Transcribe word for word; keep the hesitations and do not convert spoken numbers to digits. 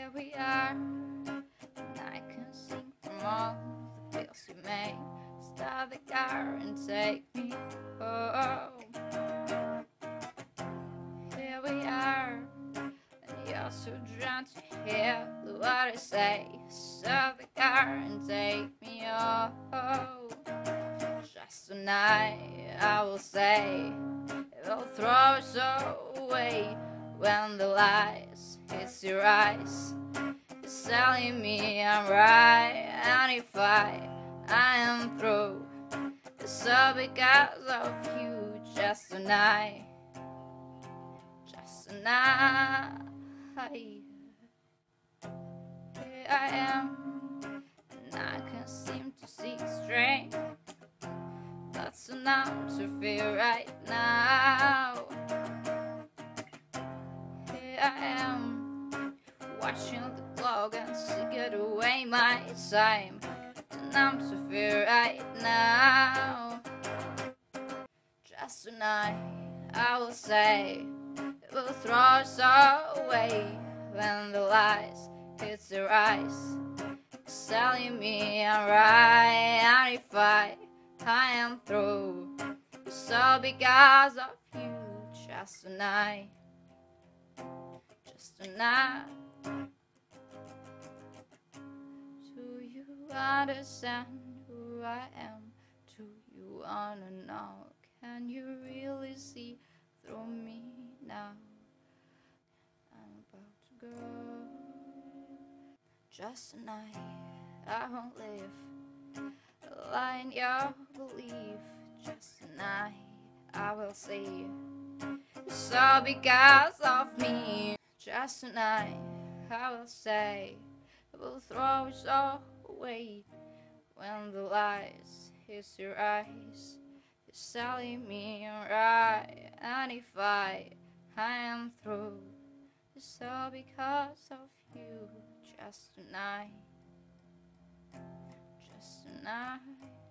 Here we are, and I can sing from all the pills we made. Start the car and take me home. Here we are, and you're so drunk to hear what I say. Start the car and take me home. Just tonight, I will say, it will throw us away when the lights hit your eyes. It's telling me I'm right, and if I, I am through, it's all because of you. Just tonight, just tonight. Here I am, and I can't seem to see straight. That's enough to feel right now. Here I am, watching the clock and to get away my time. Enough to feel right now. Just tonight, I will say, it will throw us away when the lights hit your eyes. It's telling me I'm right, and if I, I am through, it's all because of you. Just tonight, just tonight. Do you understand who I am? Do you wanna know? Can you really see through me now? I'm about to go. Just tonight, I won't live a lie in your belief. Just tonight, I will see it's all because of me. Just tonight, I will say, it will throw us all away when the lights hit your eyes. It's telling me I'm right, and if I, I am through, it's all because of you. Just tonight, just tonight.